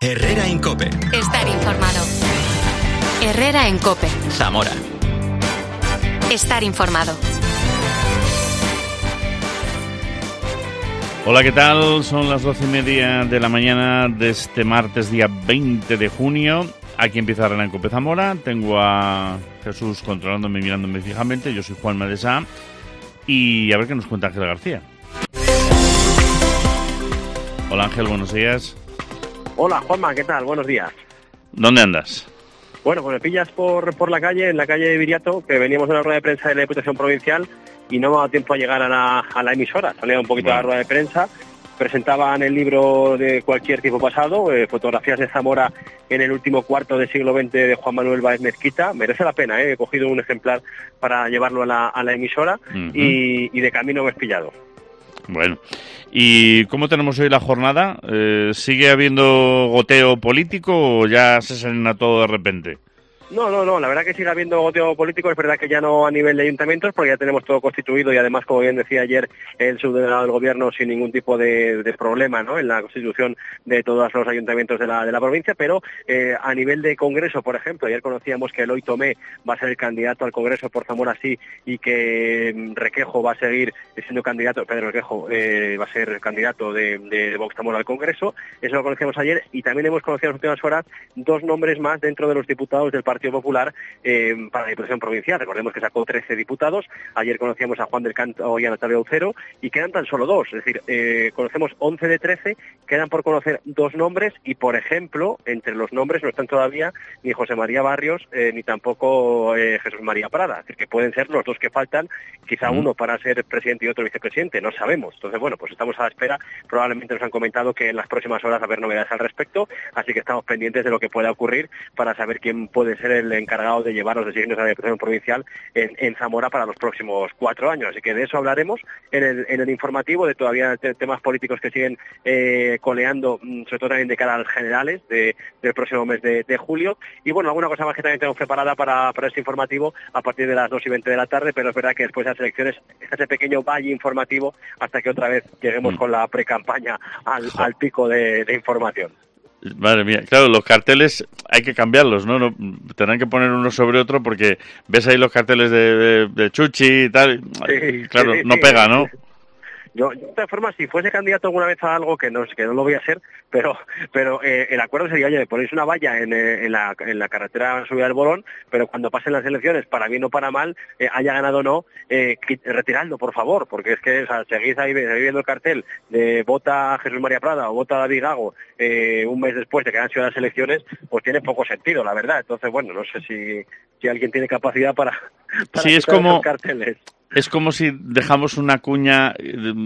Herrera en COPE. Estar informado. Herrera en COPE. Zamora. Estar informado. Hola, ¿qué tal? Son las 12:30 de la mañana de este martes, día 20 de junio. Aquí empieza Herrera en COPE Zamora. Tengo a Jesús controlándome, mirándome fijamente. Yo soy Juan Madesá. Y a ver qué nos cuenta Ángel García. Hola, Ángel, buenos días. Hola, Juanma, ¿qué tal? Buenos días. ¿Dónde andas? Bueno, pues me pillas por la calle, en la calle de Viriato, que veníamos de una rueda de prensa de la Diputación Provincial y no me ha dado tiempo a llegar a la emisora. Salía un poquito de la rueda de prensa, presentaban el libro de cualquier tiempo pasado, fotografías de Zamora en el último cuarto del siglo XX de Juan Manuel Báez Mezquita. Merece la pena, he cogido un ejemplar para llevarlo a la emisora y de camino me he pillado. Bueno, ¿y cómo tenemos hoy la jornada? ¿Sigue habiendo goteo político o ya se serena todo de repente? No, la verdad que sigue habiendo goteo político, es verdad que ya no a nivel de ayuntamientos, porque ya tenemos todo constituido y además, como bien decía ayer el subdelegado del Gobierno, sin ningún tipo de problema, ¿no?, en la constitución de todos los ayuntamientos de la provincia, pero a nivel de Congreso, por ejemplo, ayer conocíamos que Eloy Tomé va a ser el candidato al Congreso por Zamora sí, y que Requejo va a seguir siendo candidato, Pedro Requejo va a ser candidato de Vox Zamora al Congreso. Eso lo conocíamos ayer, y también hemos conocido en las últimas horas dos nombres más dentro de los diputados del Partido Popular para la Diputación Provincial. Recordemos que sacó 13 diputados. Ayer conocíamos a Juan del Canto y a Natalia Ucero y quedan tan solo dos. Es decir, conocemos 11 de 13, quedan por conocer dos nombres y, por ejemplo, entre los nombres no están todavía ni José María Barrios ni tampoco Jesús María Prada. Es decir, que pueden ser los dos que faltan, quizá uno para ser presidente y otro vicepresidente, no sabemos. Entonces, bueno, pues estamos a la espera. Probablemente nos han comentado que en las próximas horas va a haber novedades al respecto, así que estamos pendientes de lo que pueda ocurrir para saber quién puede ser el encargado de llevar los designios a la Diputación Provincial en Zamora para los próximos 4 años. Así que de eso hablaremos en el informativo, de todavía temas políticos que siguen coleando, sobre todo también de cara a las generales del próximo mes de julio. Y bueno, alguna cosa más que también tenemos preparada para este informativo a partir de las 2:20 de la tarde, pero es verdad que después de las elecciones está ese pequeño valle informativo hasta que otra vez lleguemos con la pre-campaña al pico de información. Madre mía, claro, los carteles hay que cambiarlos, ¿no? Tendrán que poner uno sobre otro porque ves ahí los carteles de Chuchi y tal, sí, claro, sí, no pega, ¿no? Yo, de todas formas, si fuese candidato alguna vez a algo, que no lo voy a ser, pero el acuerdo sería, oye, ponéis una valla en la carretera subida del Bolón, pero cuando pasen las elecciones, para bien o para mal, haya ganado o no, retiradlo, por favor, porque es que, o sea, seguís ahí viendo el cartel de vota a Jesús María Prada o vota a David Gago un mes después de que han sido las elecciones, pues tiene poco sentido, la verdad. Entonces, bueno, no sé si alguien tiene capacidad para sí, es como carteles. Es como si dejamos una cuña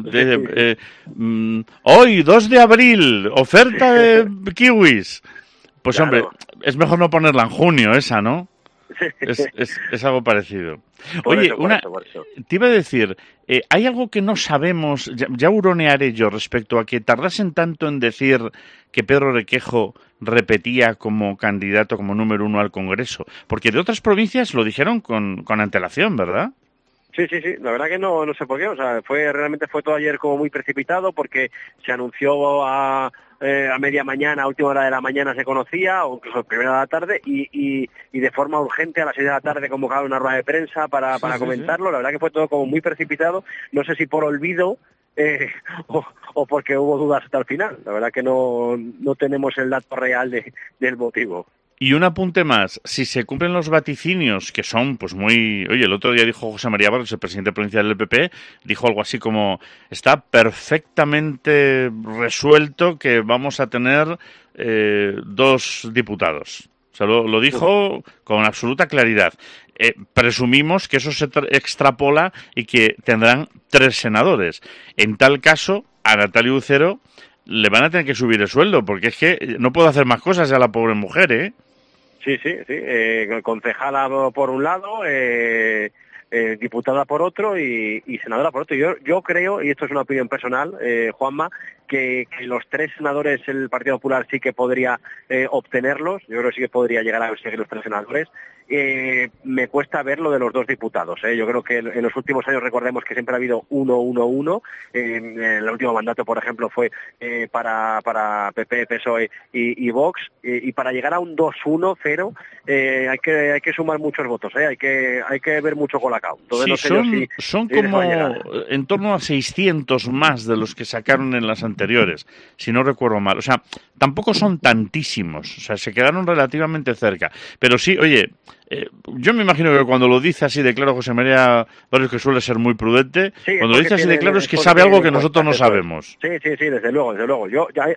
hoy, 2 de abril, oferta de kiwis. Pues claro, hombre, es mejor no ponerla en junio esa, ¿no? Es algo parecido. Oye, por eso. Te iba a decir, ¿hay algo que no sabemos? Ya huronearé yo respecto a que tardasen tanto en decir que Pedro Requejo repetía como candidato, como número 1 al Congreso. Porque de otras provincias lo dijeron con antelación, ¿verdad? Sí, la verdad que no sé por qué, o sea, realmente fue todo ayer como muy precipitado porque se anunció a media mañana, a última hora de la mañana se conocía, o incluso a primera de la tarde, y de forma urgente a las 6 de la tarde convocaron una rueda de prensa para comentarlo. La verdad que fue todo como muy precipitado, no sé si por olvido o porque hubo dudas hasta el final. La verdad que no tenemos el dato real del motivo. Y un apunte más, si se cumplen los vaticinios, que son pues muy... Oye, el otro día dijo José María Barrios, el presidente provincial del PP, dijo algo así como, está perfectamente resuelto que vamos a tener 2 diputados. O sea, lo dijo con absoluta claridad. Presumimos que eso se extrapola y que tendrán 3 senadores. En tal caso, a Natalia Ucero le van a tener que subir el sueldo, porque es que no puedo hacer más cosas a la pobre mujer, ¿eh? Sí, concejala por un lado, diputada por otro y senadora por otro. Yo creo, y esto es una opinión personal, Juanma, que los 3 senadores el Partido Popular sí que podría obtenerlos. Yo creo que sí que podría llegar a conseguir los 3 senadores. me cuesta ver lo de los dos diputados. Yo creo que en los últimos años recordemos que siempre ha habido 1-1-1. En el último mandato, por ejemplo, fue para PP, PSOE y Vox. Y para llegar a un 2-1-0 hay que sumar muchos votos. Hay que ver mucho colacao. Entonces, sí, no sé son como en torno a 600 más de los que sacaron en las anteriores, si no recuerdo mal. O sea, tampoco son tantísimos. O sea, se quedaron relativamente cerca. Pero sí, oye, yo me imagino que cuando lo dice así de claro José María Barrios, que suele ser muy prudente, cuando lo dice así de claro es que sabe algo que nosotros no sabemos. Sí, desde luego.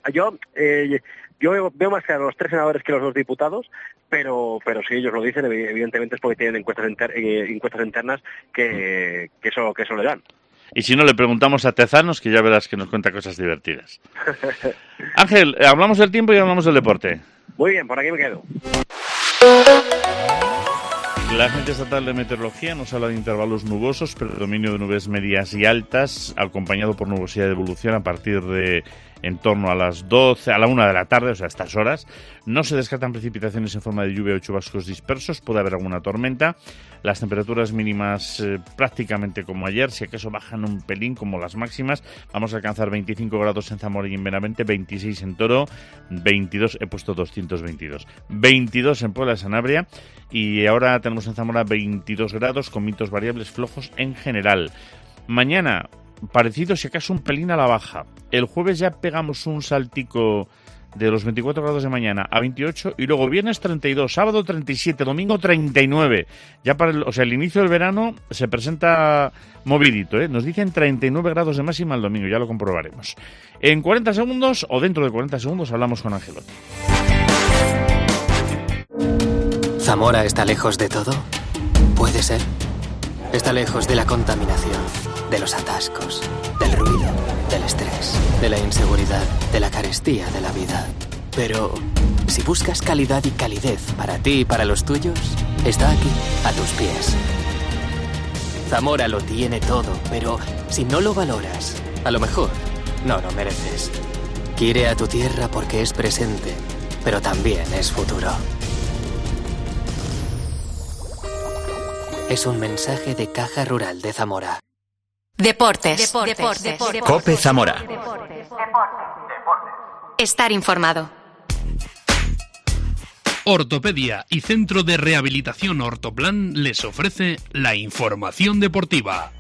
Yo veo más que a los 3 senadores que a los 2 diputados, pero si ellos lo dicen, evidentemente es porque tienen encuestas internas que eso le dan. Y si no, le preguntamos a Tezanos, que ya verás que nos cuenta cosas divertidas. Ángel, hablamos del tiempo y hablamos del deporte. Muy bien, por aquí me quedo. La Agencia Estatal de Meteorología nos habla de intervalos nubosos, predominio de nubes medias y altas, acompañado por nubosidad de evolución a partir de en torno a las 12, a la 1 de la tarde, o sea, a estas horas. No se descartan precipitaciones en forma de lluvia o chubascos dispersos, puede haber alguna tormenta. Las temperaturas mínimas prácticamente como ayer, si acaso bajan un pelín como las máximas. Vamos a alcanzar 25 grados en Zamora y en Benavente, 26 en Toro, 22, he puesto 222, 22 en Puebla de Sanabria, y ahora tenemos en Zamora 22 grados con vientos variables flojos en general. Mañana, parecido si acaso un pelín a la baja. El jueves ya pegamos un saltico de los 24 grados de mañana a 28 y luego viernes 32, sábado 37, domingo 39. Ya para el inicio del verano se presenta movidito, ¿eh? Nos dicen 39 grados de máxima el domingo, ya lo comprobaremos. En 40 segundos o dentro de 40 segundos hablamos con Angelotti. ¿Zamora está lejos de todo? Puede ser. Está lejos de la contaminación, de los atascos, del ruido, del estrés, de la inseguridad, de la carestía de la vida. Pero si buscas calidad y calidez para ti y para los tuyos, está aquí, a tus pies. Zamora lo tiene todo, pero si no lo valoras, a lo mejor no lo mereces. Quiere a tu tierra porque es presente, pero también es futuro. Es un mensaje de Caja Rural de Zamora. Deportes. COPE Zamora. Estar informado. Ortopedia y Centro de Rehabilitación Ortoplan les ofrece la información deportiva.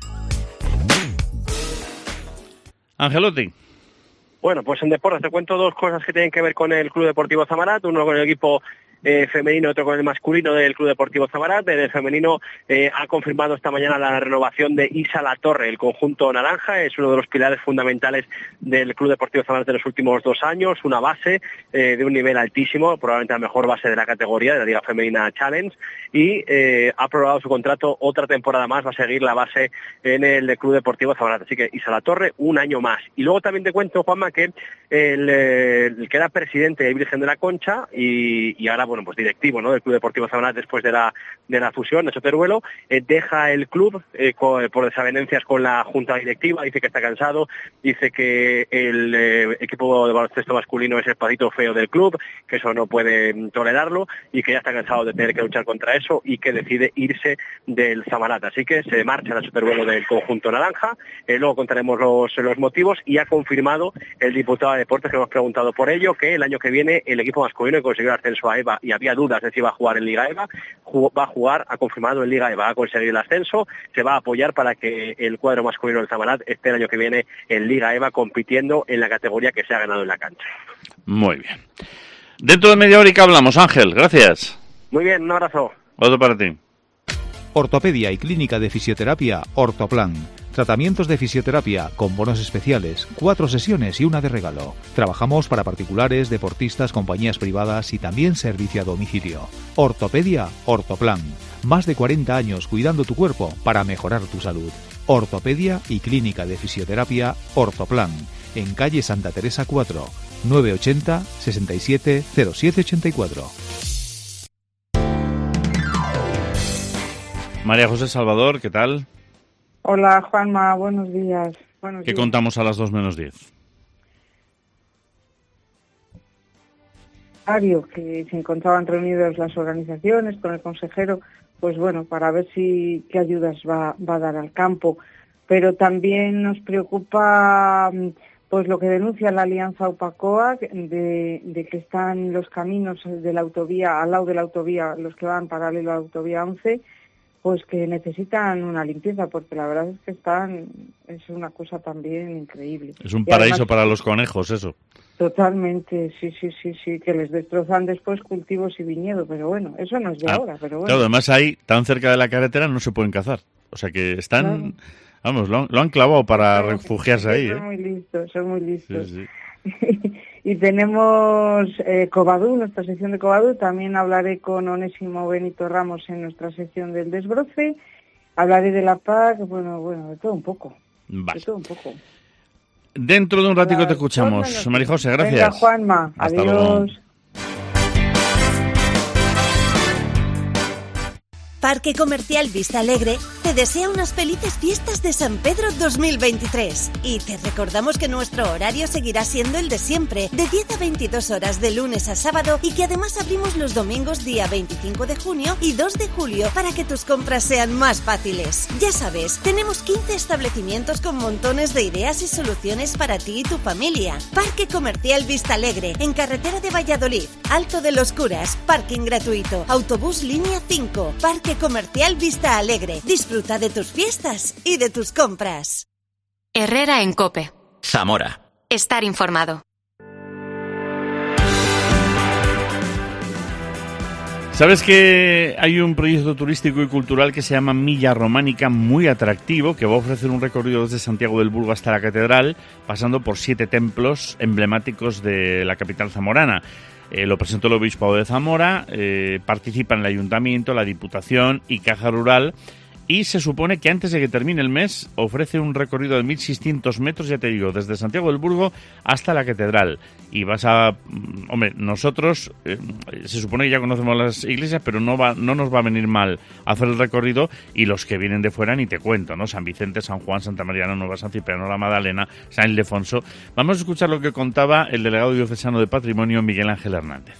Angelotti. Bueno, pues en deportes te cuento 2 cosas que tienen que ver con el Club Deportivo Zamarat, uno con el equipo femenino, otro con el masculino del Club Deportivo Zamarat. El femenino ha confirmado esta mañana la renovación de Isa Latorre. El conjunto naranja es uno de los pilares fundamentales del Club Deportivo Zamarat de los últimos 2 años, una base de un nivel altísimo, probablemente la mejor base de la categoría, de la Liga Femenina Challenge, y ha prorrogado su contrato otra temporada más, va a seguir la base en el Club Deportivo Zamarat. Así que Isa Latorre, 1 año más. Y luego también te cuento, Juanma, que el que era presidente de Virgen de la Concha y ahora, bueno, pues directivo, ¿no?, del Club Deportivo Zamarat después de la fusión, Nacho Teruelo, deja el club por desavenencias con la junta directiva, dice que está cansado, dice que el equipo de baloncesto masculino es el patito feo del club, que eso no puede tolerarlo y que ya está cansado de tener que luchar contra eso y que decide irse del Zamarat. Así que se marcha Nacho Teruelo del conjunto naranja. Luego contaremos los motivos, y ha confirmado el diputado de Deportes, que hemos preguntado por ello, que el año que viene el equipo masculino consiguió el ascenso a EVA y había dudas de si iba a jugar en Liga EVA, va a jugar, ha confirmado en Liga EVA, va a conseguir el ascenso, se va a apoyar para que el cuadro masculino del Zamarat esté el año que viene en Liga EVA compitiendo en la categoría que se ha ganado en la cancha. Muy bien. Dentro de media hora hablamos, Ángel, gracias. Muy bien, un abrazo. Otro para ti. Ortopedia y Clínica de Fisioterapia Ortoplan. Tratamientos de fisioterapia con bonos especiales, 4 sesiones y una de regalo. Trabajamos para particulares, deportistas, compañías privadas y también servicio a domicilio. Ortopedia Ortoplan. Más de 40 años cuidando tu cuerpo para mejorar tu salud. Ortopedia y Clínica de Fisioterapia Ortoplan. En calle Santa Teresa 4, 980 67 0784. María José Salvador, ¿qué tal? Hola, Juanma, buenos días. ¿Qué contamos a las 2 menos 10? que se encontraban reunidas las organizaciones con el consejero, pues bueno, para ver qué ayudas va a dar al campo. Pero también nos preocupa pues lo que denuncia la Alianza UPACOA de que están los caminos de la autovía, al lado de la autovía, los que van paralelo a la autovía 11, pues que necesitan una limpieza, porque la verdad es que es una cosa también increíble. Es un paraíso además, para los conejos, eso. Totalmente, sí, que les destrozan después cultivos y viñedo, pero bueno, eso no es de ahora, pero bueno. Claro, además ahí, tan cerca de la carretera, no se pueden cazar. O sea que están... Claro. Vamos, lo han clavado para refugiarse ahí. Son muy listos. Sí. Y tenemos Covadú, nuestra sección de Covadú. También hablaré con Onésimo Benito Ramos en nuestra sección del desbroce. Hablaré de la PAC, bueno, de todo un poco. Vale. De todo un poco. Dentro de un ratico te escuchamos. María José, gracias. Venga, Juanma. Hasta adiós. Luego. Parque Comercial Vista Alegre te desea unas felices fiestas de San Pedro 2023 y te recordamos que nuestro horario seguirá siendo el de siempre, de 10 a 22 horas de lunes a sábado, y que además abrimos los domingos día 25 de junio y 2 de julio para que tus compras sean más fáciles. Ya sabes, tenemos 15 establecimientos con montones de ideas y soluciones para ti y tu familia. Parque Comercial Vista Alegre, en carretera de Valladolid, Alto de los Curas, parking gratuito, autobús línea 5, Parque Comercial Vista Alegre. Disfruta de tus fiestas y de tus compras. Herrera en COPE. Zamora. Estar informado. ¿Sabes que hay un proyecto turístico y cultural que se llama Milla Románica, muy atractivo, que va a ofrecer un recorrido desde Santiago del Burgo hasta la Catedral, pasando por 7 templos emblemáticos de la capital zamorana? Lo presentó el Obispado de Zamora, participan el Ayuntamiento, la Diputación y Caja Rural, y se supone que antes de que termine el mes ofrece un recorrido de 1.600 metros, ya te digo, desde Santiago del Burgo hasta la Catedral. Y vas a... Hombre, nosotros se supone que ya conocemos las iglesias, pero no nos va a venir mal hacer el recorrido, y los que vienen de fuera ni te cuento, ¿no? San Vicente, San Juan, Santa María la Nueva, San Cipriano, la Magdalena, San Ildefonso. Vamos a escuchar lo que contaba el delegado diocesano de Patrimonio, Miguel Ángel Hernández.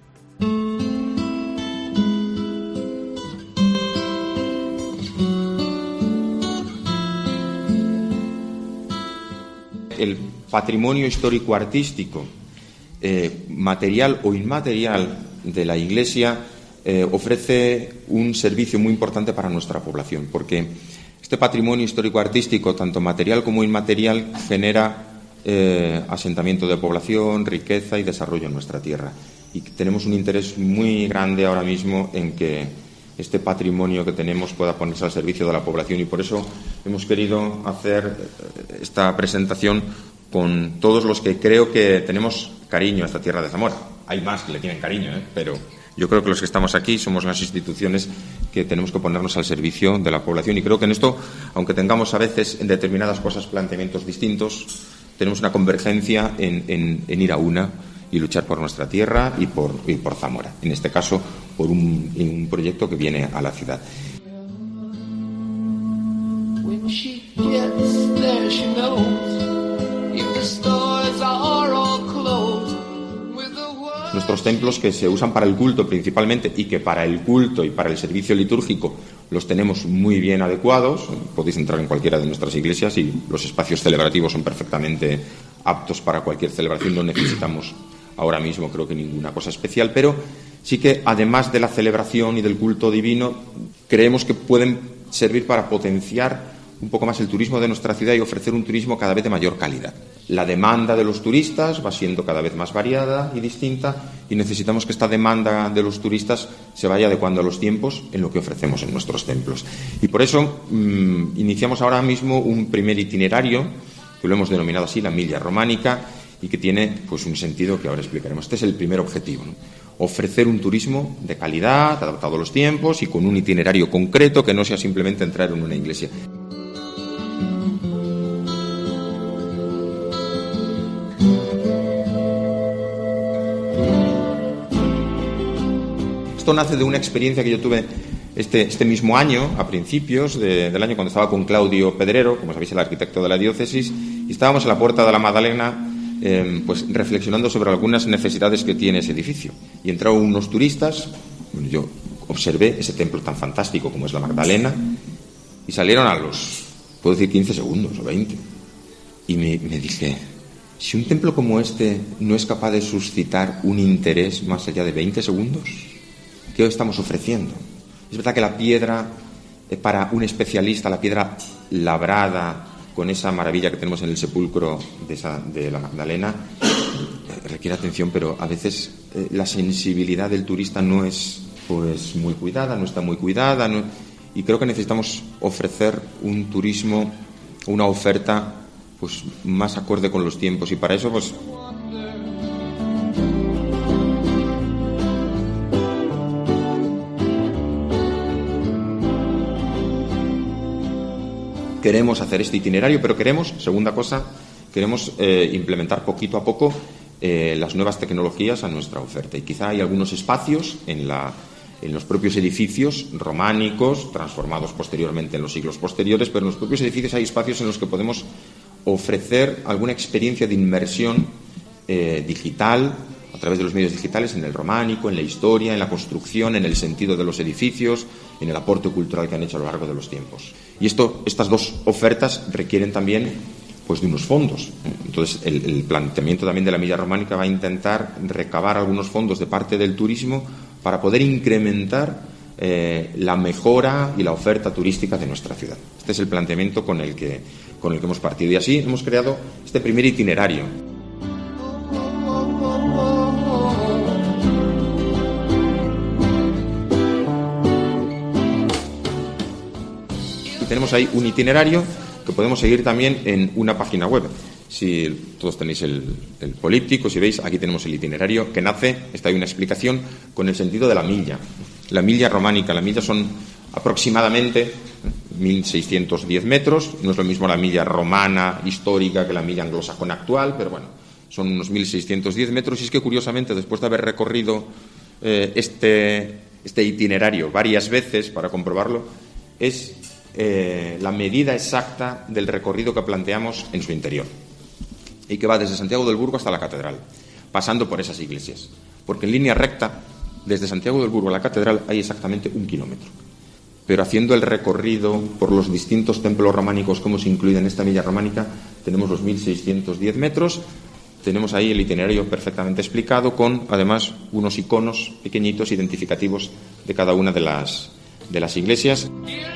El patrimonio histórico-artístico, material o inmaterial de la Iglesia, ofrece un servicio muy importante para nuestra población, porque este patrimonio histórico-artístico, tanto material como inmaterial, genera asentamiento de población, riqueza y desarrollo en nuestra tierra. Y tenemos un interés muy grande ahora mismo en que este patrimonio que tenemos pueda ponerse al servicio de la población, y por eso hemos querido hacer esta presentación con todos los que creo que tenemos cariño a esta tierra de Zamora. Hay más que le tienen cariño, pero yo creo que los que estamos aquí somos las instituciones que tenemos que ponernos al servicio de la población, y creo que en esto, aunque tengamos a veces en determinadas cosas planteamientos distintos, tenemos una convergencia en ir a una y luchar por nuestra tierra y por Zamora, en este caso por un proyecto que viene a la ciudad. Nuestros templos, que se usan para el culto principalmente, y que para el culto y para el servicio litúrgico los tenemos muy bien adecuados. Podéis entrar en cualquiera de nuestras iglesias y los espacios celebrativos son perfectamente aptos para cualquier celebración. No necesitamos ahora mismo, creo que, ninguna cosa especial, pero sí que, además de la celebración y del culto divino, creemos que pueden servir para potenciar un poco más el turismo de nuestra ciudad y ofrecer un turismo cada vez de mayor calidad. La demanda de los turistas va siendo cada vez más variada y distinta, y necesitamos que esta demanda de los turistas se vaya adecuando a los tiempos en lo que ofrecemos en nuestros templos. Y por eso iniciamos ahora mismo un primer itinerario, que lo hemos denominado así, la Milla Románica, y que tiene pues un sentido que ahora explicaremos. Este es el primer objetivo, ¿no? Ofrecer un turismo de calidad, adaptado a los tiempos y con un itinerario concreto, que no sea simplemente entrar en una iglesia. Esto nace de una experiencia que yo tuve este mismo año, a principios del año, cuando estaba con Claudio Pedrero, como sabéis, el arquitecto de la diócesis, y estábamos en la Puerta de la Magdalena pues reflexionando sobre algunas necesidades que tiene ese edificio. Y entraron unos turistas, yo observé ese templo tan fantástico como es la Magdalena, y salieron a los, puedo decir, 15 segundos o 20. Y me dije, si un templo como este no es capaz de suscitar un interés más allá de 20 segundos, ¿qué estamos ofreciendo? Es verdad que la piedra, para un especialista, la piedra labrada, con esa maravilla que tenemos en el sepulcro de la Magdalena, requiere atención, pero a veces la sensibilidad del turista no es pues muy cuidada, no está muy cuidada, y creo que necesitamos ofrecer un turismo, una oferta pues más acorde con los tiempos, y para eso pues queremos hacer este itinerario, pero queremos, segunda cosa, queremos implementar poquito a poco las nuevas tecnologías a nuestra oferta. Y quizá hay algunos espacios en los propios edificios románicos, transformados posteriormente en los siglos posteriores, pero en los propios edificios hay espacios en los que podemos ofrecer alguna experiencia de inmersión digital, a través de los medios digitales, en el románico, en la historia, en la construcción, en el sentido de los edificios, en el aporte cultural que han hecho a lo largo de los tiempos. Y estas dos ofertas requieren también pues de unos fondos. Entonces, el planteamiento también de la milla románica va a intentar recabar algunos fondos de parte del turismo para poder incrementar la mejora y la oferta turística de nuestra ciudad. Este es el planteamiento con el que hemos partido. Y así hemos creado este primer itinerario. Tenemos ahí un itinerario que podemos seguir también en una página web. Si todos tenéis el políptico, si veis, aquí tenemos el itinerario que nace, está ahí una explicación con el sentido de la milla. La milla románica, la milla son aproximadamente 1.610 metros, no es lo mismo la milla romana histórica que la milla anglosajona actual, pero bueno, son unos 1.610 metros, y es que curiosamente, después de haber recorrido este itinerario varias veces para comprobarlo, es la medida exacta del recorrido que planteamos en su interior, y que va desde Santiago del Burgo hasta la catedral, pasando por esas iglesias, porque en línea recta desde Santiago del Burgo a la catedral hay exactamente 1 kilómetro, pero haciendo el recorrido por los distintos templos románicos como se incluye en esta milla románica, tenemos los 1.610 metros. Tenemos ahí el itinerario perfectamente explicado, con además unos iconos pequeñitos identificativos de cada una de las iglesias.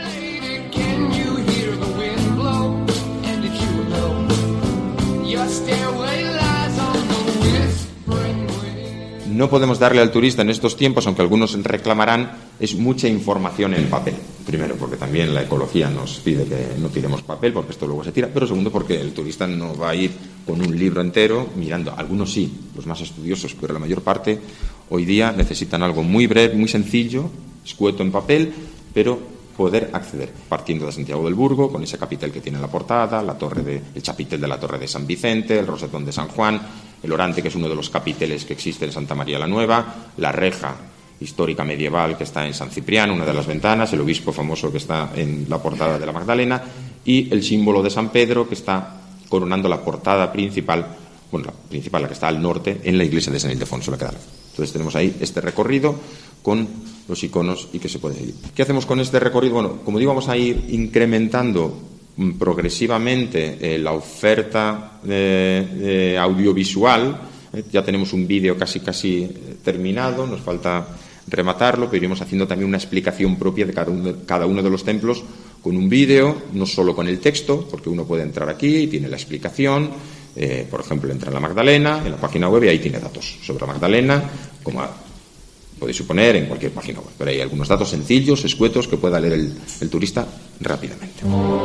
No podemos darle al turista en estos tiempos, aunque algunos reclamarán, es mucha información en papel. Primero, porque también la ecología nos pide que no tiremos papel, porque esto luego se tira. Pero segundo, porque el turista no va a ir con un libro entero mirando. Algunos sí, los más estudiosos, pero la mayor parte hoy día necesitan algo muy breve, muy sencillo, escueto en papel, pero poder acceder, partiendo de Santiago del Burgo, con ese capitel que tiene la portada, el chapitel de la Torre de San Vicente, el rosetón de San Juan, el orante, que es uno de los capiteles que existe en Santa María la Nueva, la reja histórica medieval que está en San Cipriano, una de las ventanas, el obispo famoso que está en la portada de la Magdalena, y el símbolo de San Pedro, que está coronando la portada principal, bueno, la principal, la que está al norte, en la iglesia de San Ildefonso, la catedral. Entonces tenemos ahí este recorrido con los iconos y que se puede ir. ¿Qué hacemos con este recorrido? Bueno, como digo, vamos a ir incrementando progresivamente la oferta audiovisual. Ya tenemos un vídeo casi terminado, nos falta rematarlo, pero iremos haciendo también una explicación propia de cada uno de los templos con un vídeo, no solo con el texto, porque uno puede entrar aquí y tiene la explicación. Por ejemplo, entra en la Magdalena, en la página web, y ahí tiene datos sobre la Magdalena, como podéis suponer en cualquier página web. Pero hay algunos datos sencillos, escuetos, que pueda leer el turista rápidamente.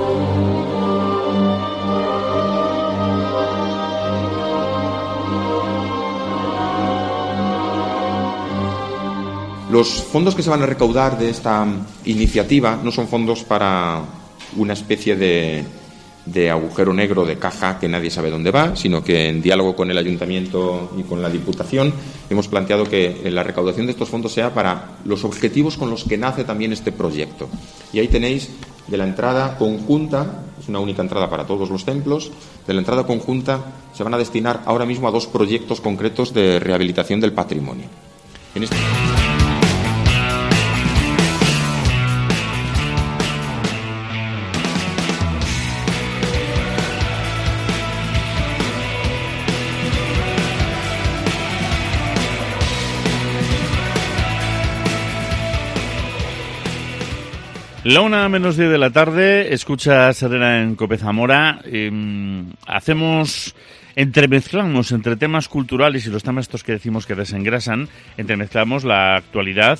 Los fondos que se van a recaudar de esta iniciativa no son fondos para una especie de agujero negro de caja que nadie sabe dónde va, sino que en diálogo con el Ayuntamiento y con la Diputación hemos planteado que la recaudación de estos fondos sea para los objetivos con los que nace también este proyecto. Y ahí tenéis de la entrada conjunta, es una única entrada para todos los templos. De la entrada conjunta se van a destinar ahora mismo a 2 proyectos concretos de rehabilitación del patrimonio. La 1:10 de la tarde, escuchas Herrera en COPE Zamora. Entremezclamos entre temas culturales y los temas estos que decimos que desengrasan, entremezclamos la actualidad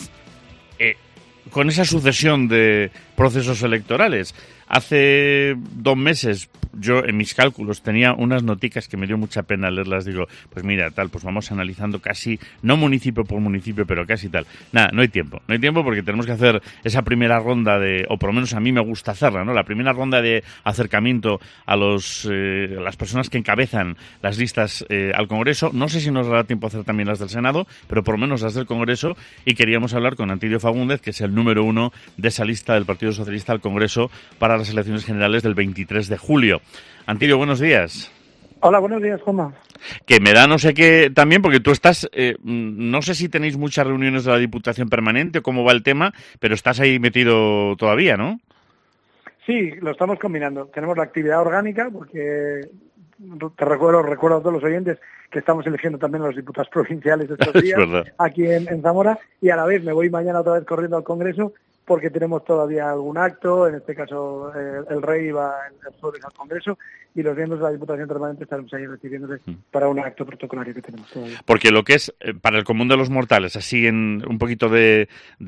con esa sucesión de procesos electorales. Hace 2 meses yo en mis cálculos tenía unas noticas que me dio mucha pena leerlas. Digo, pues mira, tal, pues vamos analizando casi, no municipio por municipio, pero casi tal. Nada, no hay tiempo porque tenemos que hacer esa primera ronda o por lo menos a mí me gusta hacerla, ¿no? La primera ronda de acercamiento a las personas que encabezan las listas al Congreso. No sé si nos dará tiempo a hacer también las del Senado, pero por lo menos las del Congreso, y queríamos hablar con Antilio Fagúndez, que es el número 1 de esa lista del Partido Socialista al Congreso para las elecciones generales del 23 de julio. Antilio, buenos días. Hola, buenos días, Juanma. Que me da no sé qué también, porque tú estás, no sé si tenéis muchas reuniones de la Diputación Permanente o cómo va el tema, pero estás ahí metido todavía, ¿no? Sí, lo estamos combinando. Tenemos la actividad orgánica, porque recuerdo a todos los oyentes que estamos eligiendo también a los diputados provinciales estos días aquí en Zamora, y a la vez me voy mañana otra vez corriendo al Congreso, porque tenemos todavía algún acto. En este caso el rey va el jueves al Congreso y los miembros de la Diputación Permanente estaremos ahí recibiéndole para un acto protocolario que tenemos todavía. Porque lo que es para el común de los mortales, así en un poquito de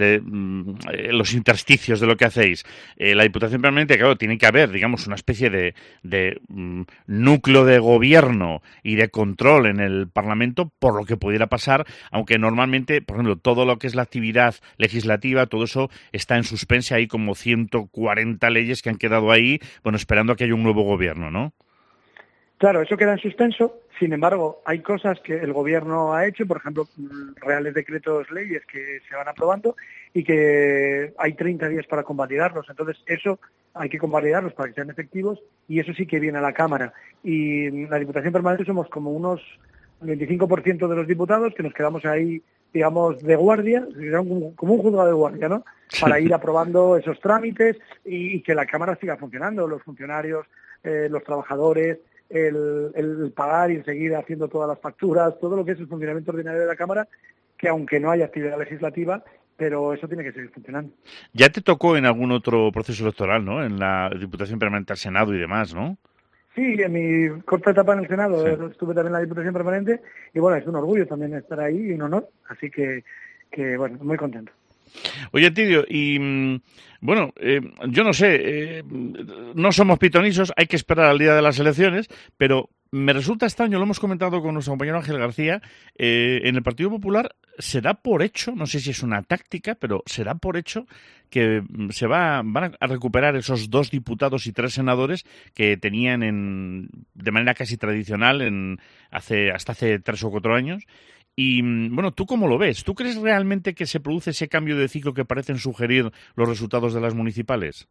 los intersticios de lo que hacéis, la Diputación Permanente, claro, tiene que haber, digamos, una especie de núcleo de gobierno y de control en el Parlamento por lo que pudiera pasar, aunque normalmente, por ejemplo, todo lo que es la actividad legislativa, todo eso está en suspense. Hay como 140 leyes que han quedado ahí, bueno, esperando a que haya un nuevo gobierno, ¿no? Claro, eso queda en suspenso. Sin embargo, hay cosas que el gobierno ha hecho, por ejemplo, reales decretos, leyes que se van aprobando y que hay 30 días para convalidarlos. Entonces, eso hay que convalidarlos para que sean efectivos, y eso sí que viene a la Cámara. Y en la Diputación Permanente somos como unos 25% de los diputados que nos quedamos ahí, digamos, de guardia, como un juzgado de guardia, ¿no? Para ir aprobando esos trámites y que la Cámara siga funcionando, los funcionarios, los trabajadores, el pagar y seguir haciendo todas las facturas, todo lo que es el funcionamiento ordinario de la Cámara, que aunque no haya actividad legislativa, pero eso tiene que seguir funcionando. Ya te tocó en algún otro proceso electoral, ¿no? En la Diputación Permanente al Senado y demás, ¿no? Sí, en mi corta etapa en el Senado estuve también en la Diputación Permanente y bueno, es un orgullo también estar ahí y un honor, así que bueno, muy contento. Oye, Antilio, y bueno, yo no sé, no somos pitonisos, hay que esperar al día de las elecciones, pero me resulta extraño, lo hemos comentado con nuestro compañero Ángel García, en el Partido Popular se da por hecho, no sé si es una táctica, pero se da por hecho que van a recuperar esos 2 diputados y 3 senadores que tenían de manera casi tradicional hasta hace 3 o 4 años. Y bueno, ¿tú cómo lo ves? ¿Tú crees realmente que se produce ese cambio de ciclo que parecen sugerir los resultados de las municipales?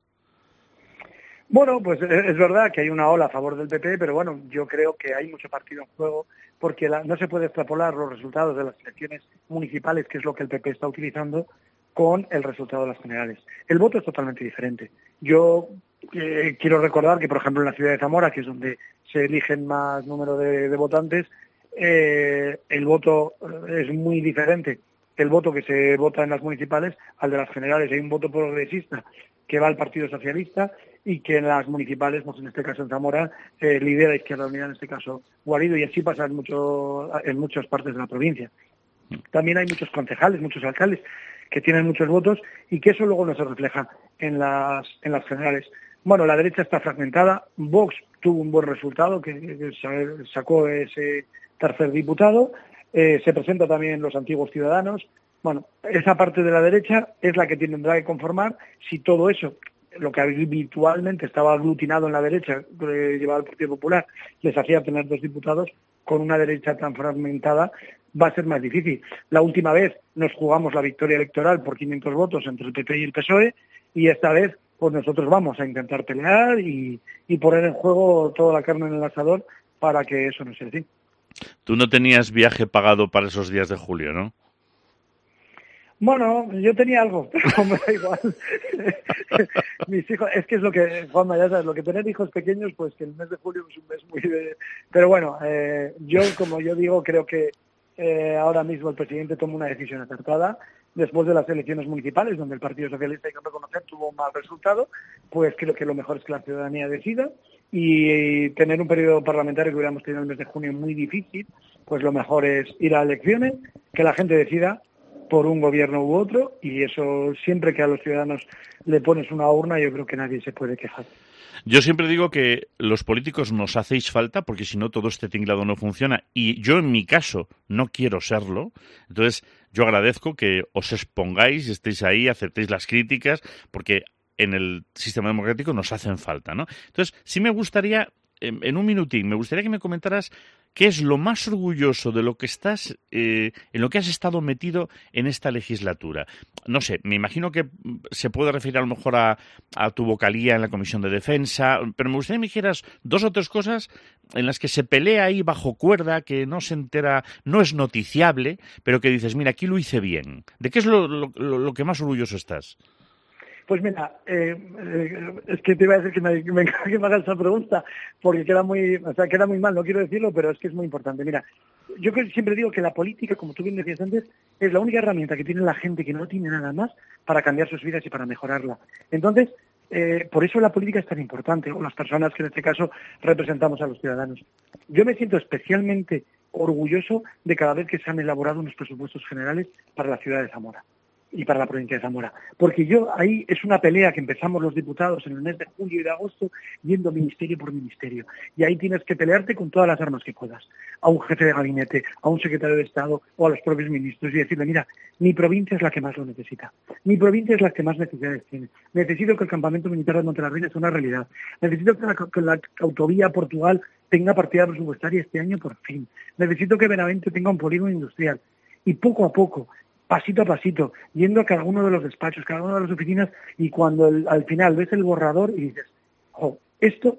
Bueno, pues es verdad que hay una ola a favor del PP, pero bueno, yo creo que hay mucho partido en juego, porque no se puede extrapolar los resultados de las elecciones municipales, que es lo que el PP está utilizando, con el resultado de las generales. El voto es totalmente diferente. Yo quiero recordar que, por ejemplo, en la ciudad de Zamora, que es donde se eligen más número de votantes, el voto es muy diferente. El voto que se vota en las municipales al de las generales. Hay un voto progresista que va al Partido Socialista y que en las municipales, pues en este caso en Zamora, lidera Izquierda Unida, en este caso Guarido, y así pasa en muchas partes de la provincia. También hay muchos concejales, muchos alcaldes que tienen muchos votos y que eso luego no se refleja en las generales. Bueno, la derecha está fragmentada. Vox tuvo un buen resultado, que sacó ese 3er diputado. Se presentan también los antiguos Ciudadanos. Bueno, esa parte de la derecha es la que tendrá que conformar si todo eso, lo que habitualmente estaba aglutinado en la derecha, que llevaba el Partido Popular, les hacía tener 2 diputados. Con una derecha tan fragmentada va a ser más difícil. La última vez nos jugamos la victoria electoral por 500 votos entre el PP y el PSOE, y esta vez pues nosotros vamos a intentar pelear y poner en juego toda la carne en el asador para que eso no sea así. Tú no tenías viaje pagado para esos días de julio, ¿no? Bueno, yo tenía algo, pero me da igual. Mis hijos, es que es lo que, Juanma, ya sabes, lo que tener hijos pequeños, pues que el mes de julio es un mes muy de... Pero bueno, yo, como yo digo, creo que ahora mismo el presidente toma una decisión acertada. Después de las elecciones municipales, donde el Partido Socialista, hay que reconocer, tuvo un mal resultado, pues creo que lo mejor es que la ciudadanía decida, y tener un periodo parlamentario que hubiéramos tenido el mes de junio muy difícil, pues lo mejor es ir a elecciones, que la gente decida por un gobierno u otro, y eso siempre que a los ciudadanos le pones una urna, yo creo que nadie se puede quejar. Yo siempre digo que los políticos nos hacéis falta porque si no todo este tinglado no funciona, y yo en mi caso no quiero serlo. Entonces yo agradezco que os expongáis, estéis ahí, aceptéis las críticas, porque en el sistema democrático nos hacen falta, ¿no? Entonces sí me gustaría, en un minutín, me gustaría que me comentaras qué es lo más orgulloso de lo que estás, en lo que has estado metido en esta legislatura. No sé, me imagino que se puede referir a lo mejor a tu vocalía en la Comisión de Defensa, pero me gustaría que me dijeras 2 o 3 cosas en las que se pelea ahí bajo cuerda, que no se entera, no es noticiable, pero que dices, mira, aquí lo hice bien. ¿De qué es lo que más orgulloso estás? Pues mira, es que te iba a decir que me hagas esa pregunta, porque queda muy mal, no quiero decirlo, pero es que es muy importante. Mira, yo siempre digo que la política, como tú bien decías antes, es la única herramienta que tiene la gente que no tiene nada más para cambiar sus vidas y para mejorarla. Entonces, por eso la política es tan importante, o las personas que en este caso representamos a los ciudadanos. Yo me siento especialmente orgulloso de cada vez que se han elaborado unos presupuestos generales para la ciudad de Zamora y para la provincia de Zamora. Porque ahí es una pelea que empezamos los diputados en el mes de julio y de agosto, yendo ministerio por ministerio. Y ahí tienes que pelearte con todas las armas que puedas. A un jefe de gabinete, a un secretario de Estado o a los propios ministros y decirle, mira, mi provincia es la que más lo necesita. Mi provincia es la que más necesidades tiene. Necesito que el campamento militar de Montelarreina sea una realidad. Necesito que la autovía a Portugal tenga partida presupuestaria este año por fin. Necesito que Benavente tenga un polígono industrial. Y poco a poco, pasito a pasito, yendo a cada uno de los despachos, cada una de las oficinas, y cuando al final ves el borrador y dices, esto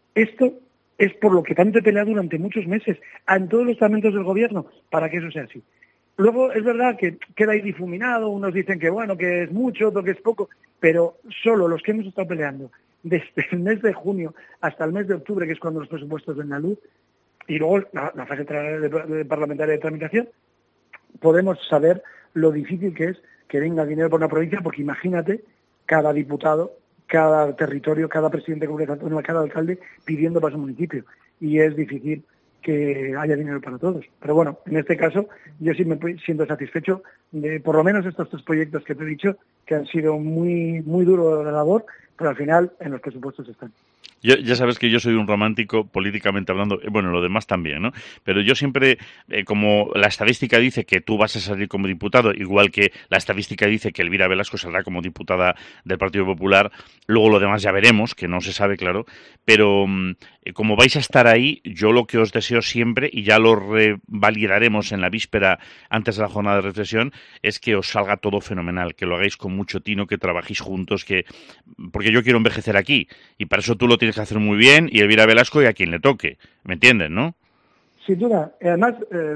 es por lo que tanto he peleado durante muchos meses en todos los estamentos del gobierno para que eso sea así. Luego es verdad que queda ahí difuminado, unos dicen que bueno, que es mucho, otros que es poco, pero solo los que hemos estado peleando desde el mes de junio hasta el mes de octubre, que es cuando los presupuestos ven la luz, y luego la fase parlamentaria de tramitación, podemos saber lo difícil que es que venga dinero por una provincia, porque imagínate cada diputado, cada territorio, cada presidente de comunidad autónoma, cada alcalde pidiendo para su municipio. Y es difícil que haya dinero para todos. Pero bueno, en este caso yo sí me siento satisfecho de por lo menos estos 3 proyectos que te he dicho, que han sido muy, muy duros de labor, pero al final en los presupuestos están. Ya sabes que yo soy un romántico, políticamente hablando, bueno, lo demás también, ¿no? Pero yo siempre, como la estadística dice que tú vas a salir como diputado, igual que la estadística dice que Elvira Velasco saldrá como diputada del Partido Popular, luego lo demás ya veremos, que no se sabe, claro, pero como vais a estar ahí, yo lo que os deseo siempre, y ya lo revalidaremos en la víspera antes de la jornada de reflexión, es que os salga todo fenomenal, que lo hagáis con mucho tino, que trabajéis juntos, porque yo quiero envejecer aquí, y para eso tú lo tienes que hacer muy bien, y Elvira Velasco y a quien le toque, ¿me entienden, no? Sin duda, además,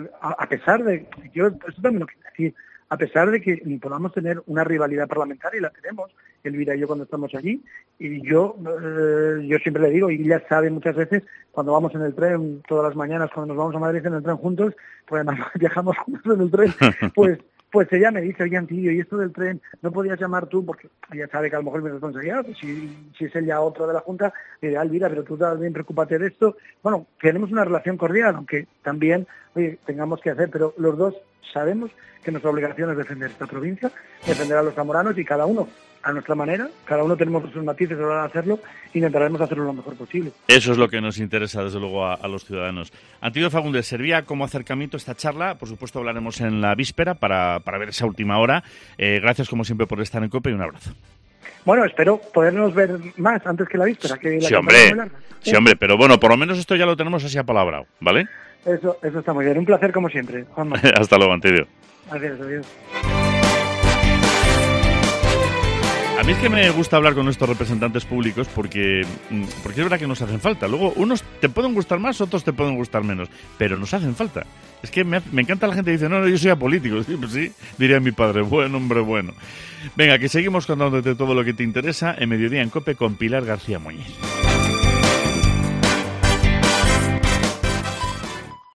a pesar de, esto también lo quiero decir, a pesar de que podamos tener una rivalidad parlamentaria, y la tenemos, Elvira y yo cuando estamos allí, y yo siempre le digo, y ella sabe muchas veces, cuando vamos en el tren, todas las mañanas, cuando nos vamos a Madrid en el tren juntos, pues además viajamos juntos en el tren, pues ella me dice, oye, Antillo, y esto del tren, ¿no podías llamar tú? Porque ella sabe que a lo mejor mi responsabilidad, pues si es ella otro de la Junta, le dirá, Elvira, pero tú también preocúpate de esto. Bueno, tenemos una relación cordial, aunque también tengamos que hacer, pero los dos sabemos que nuestra obligación es defender esta provincia, defender a los zamoranos, y cada uno a nuestra manera, cada uno tenemos sus matices a la hora de hacerlo, intentaremos hacerlo lo mejor posible. Eso es lo que nos interesa, desde luego, a los ciudadanos. Antonio Fagundes, servía como acercamiento esta charla, por supuesto hablaremos en la víspera para ver esa última hora. Gracias, como siempre, por estar en COPE y un abrazo. Bueno, espero podernos ver más antes que la víspera. Sí, hombre, pero bueno, por lo menos esto ya lo tenemos así apalabrado, ¿vale? Eso está muy bien. Un placer como siempre, Juanma. Hasta luego, Antonio. Adiós. A mí es que me gusta hablar con estos representantes públicos porque es verdad que nos hacen falta. Luego, unos te pueden gustar más, otros te pueden gustar menos, pero nos hacen falta. Es que me encanta la gente que dice, no, yo soy apolítico. Sí, pues sí, diría mi padre, bueno, hombre, bueno. Venga, que seguimos contándote todo lo que te interesa en Mediodía en COPE con Pilar García Muñiz.